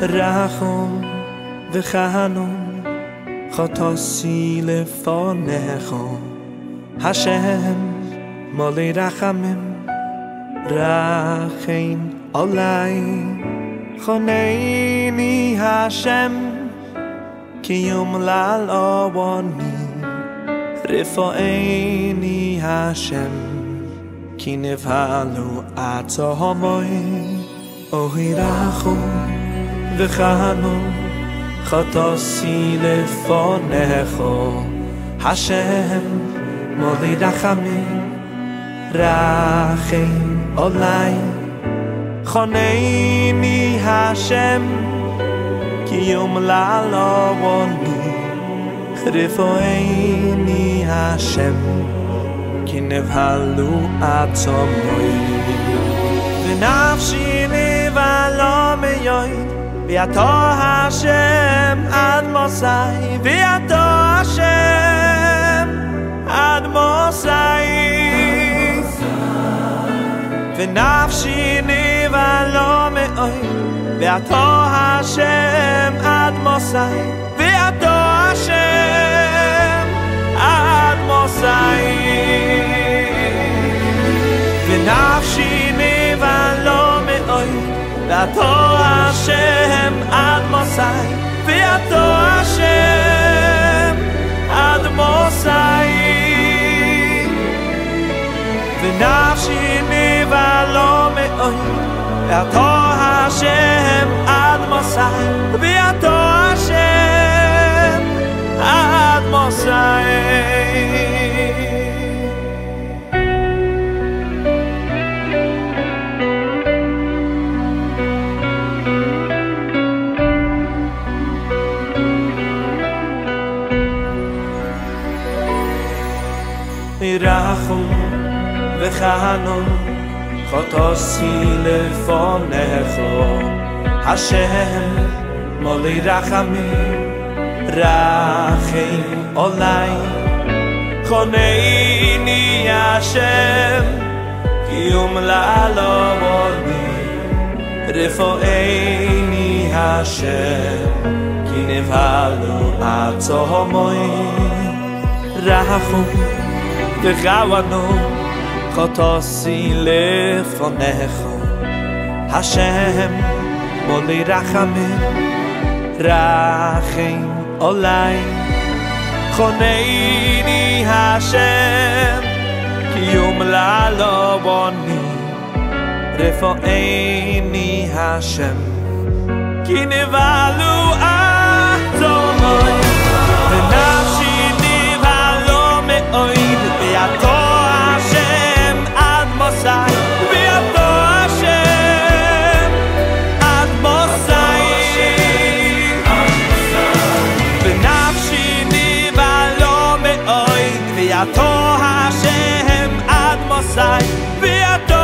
רחום וחנון חטאתי לפניך השם מולי רחמים רחם עלי חונני השם קיום לעלוני רפואני השם כי נבהלו עצמי אוי רחום וחנון חטאתי לפניך השם מולי רחמים רחם עלי חונני השם קיום לעלוני רפואני השם כי נבהלו עצמי ונפשי נבהלה מיד ואתה השם עד מוסי ואתה השם עד מוסי ונפשי נבהלה מאוד ואתה השם עד מוסי ואתה השם עד מוסי ונפשי נבהלה מאוד ואתה השם עד מוסי ואתה השם עד מוסי ונפשי נבהלה מאוד ואתה השם עד מוסי ואתה השם עד מוסי רחום וחנון חטאתי לפניך השם מולי רחמים רחם עלי חונני השם קיום לעלוני רפואני השם כי נבהלו עצמי רחום וחנון חטאתי לפניך השם מולי רחמים רחם עלי חונני השם קיום לעלוני רפואני השם כי נבהלו עצמי ונפשי נבהלה מאוד ואתה השם עד מוסי ואתה השם עד מוסי ונפשי נבהלה מאוד ואתה השם עד מוסי ואתה